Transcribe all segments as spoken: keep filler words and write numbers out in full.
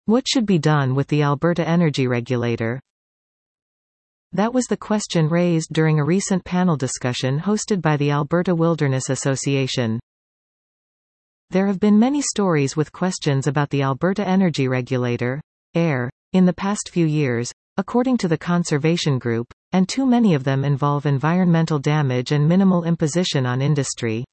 What should be done with the Alberta Energy Regulator? That was the question raised during a recent panel discussion hosted by the Alberta Wilderness Association. There have been many stories with questions about the Alberta Energy Regulator, AER, in the past few years, according to the Conservation Group, and too many of them involve environmental damage and minimal imposition on industry.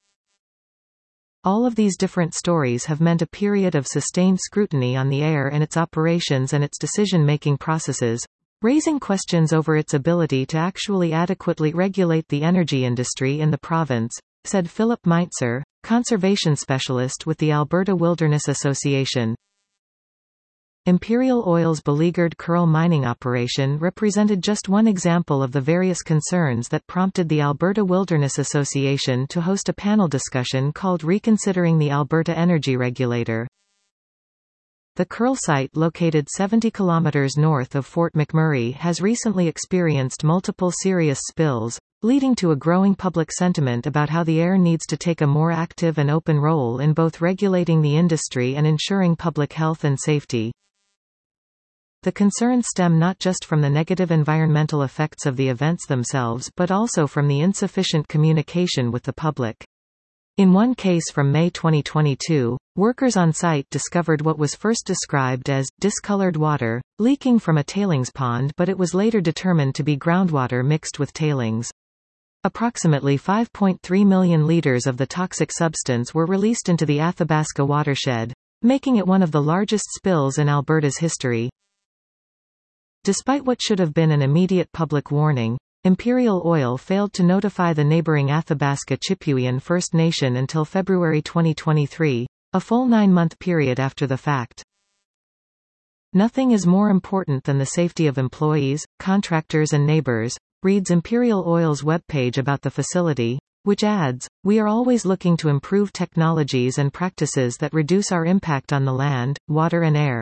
All of these different stories have meant a period of sustained scrutiny on the AER and its operations and its decision-making processes, raising questions over its ability to actually adequately regulate the energy industry in the province, said Philip Meitzer, conservation specialist with the Alberta Wilderness Association. Imperial Oil's beleaguered Kearl mining operation represented just one example of the various concerns that prompted the Alberta Wilderness Association to host a panel discussion called Reconsidering the Alberta Energy Regulator. The Kearl site, located seventy kilometers north of Fort McMurray, has recently experienced multiple serious spills, leading to a growing public sentiment about how the AER needs to take a more active and open role in both regulating the industry and ensuring public health and safety. The concerns stem not just from the negative environmental effects of the events themselves but also from the insufficient communication with the public. In one case from May twenty twenty-two, workers on site discovered what was first described as discolored water, leaking from a tailings pond, but it was later determined to be groundwater mixed with tailings. Approximately five point three million liters of the toxic substance were released into the Athabasca watershed, making it one of the largest spills in Alberta's history. Despite what should have been an immediate public warning, Imperial Oil failed to notify the neighboring Athabasca Chipewyan First Nation until February twenty twenty-three, a full nine-month period after the fact. Nothing is more important than the safety of employees, contractors and neighbors, reads Imperial Oil's webpage about the facility, which adds, "We are always looking to improve technologies and practices that reduce our impact on the land, water and air."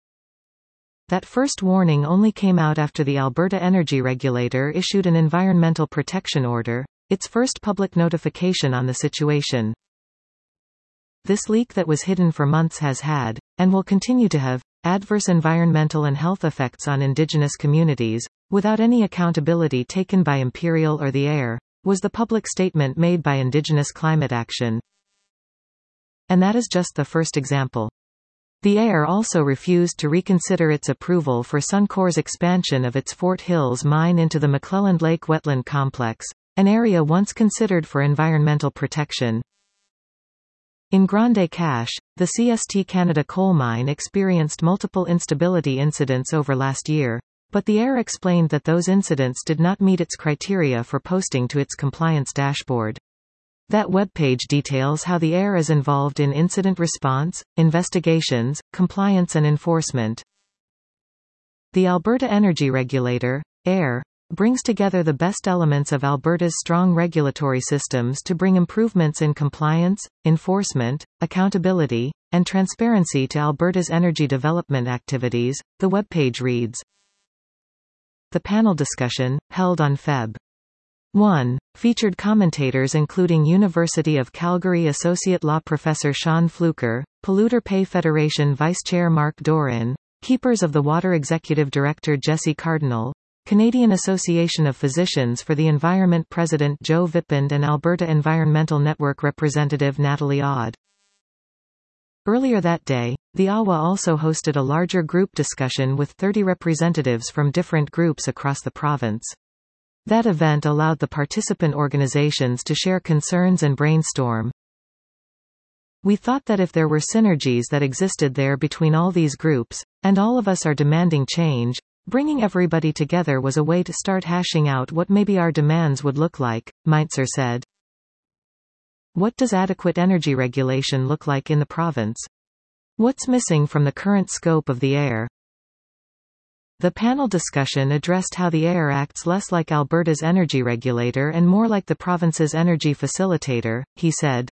That first warning only came out after the Alberta Energy Regulator issued an Environmental Protection Order, its first public notification on the situation. This leak that was hidden for months has had, and will continue to have, adverse environmental and health effects on Indigenous communities, without any accountability taken by Imperial or the AER, was the public statement made by Indigenous Climate Action. And that is just the first example. The AER also refused to reconsider its approval for Suncor's expansion of its Fort Hills mine into the McClelland Lake Wetland Complex, an area once considered for environmental protection. In Grande Cache, the C S T Canada coal mine experienced multiple instability incidents over last year, but the AER explained that those incidents did not meet its criteria for posting to its compliance dashboard. That webpage details how the AER is involved in incident response, investigations, compliance and enforcement. The Alberta Energy Regulator, AER, brings together the best elements of Alberta's strong regulatory systems to bring improvements in compliance, enforcement, accountability, and transparency to Alberta's energy development activities, the webpage reads. The panel discussion, held on February first, featured commentators including University of Calgary Associate Law Professor Sean Fluker, Polluter Pay Federation Vice Chair Mark Doran, Keepers of the Water Executive Director Jesse Cardinal, Canadian Association of Physicians for the Environment President Joe Vipond and Alberta Environmental Network Representative Natalie Odd. Earlier that day, the A W A also hosted a larger group discussion with thirty representatives from different groups across the province. That event allowed the participant organizations to share concerns and brainstorm. We thought that if there were synergies that existed there between all these groups, and all of us are demanding change, bringing everybody together was a way to start hashing out what maybe our demands would look like, Meitzer said. What does adequate energy regulation look like in the province? What's missing from the current scope of the AER? The panel discussion addressed how the AER acts less like Alberta's energy regulator and more like the province's energy facilitator, he said.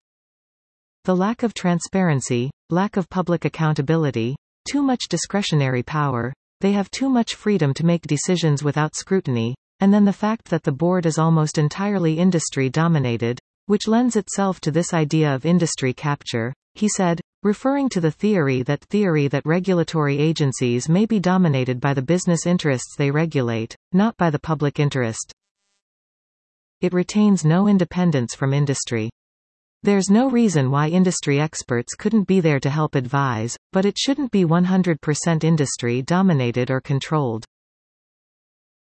The lack of transparency, lack of public accountability, too much discretionary power, they have too much freedom to make decisions without scrutiny, and then the fact that the board is almost entirely industry-dominated, which lends itself to this idea of industry capture, he said, referring to the theory that theory that regulatory agencies may be dominated by the business interests they regulate, not by the public interest. It retains no independence from industry. There's no reason why industry experts couldn't be there to help advise, but it shouldn't be one hundred percent industry dominated or controlled.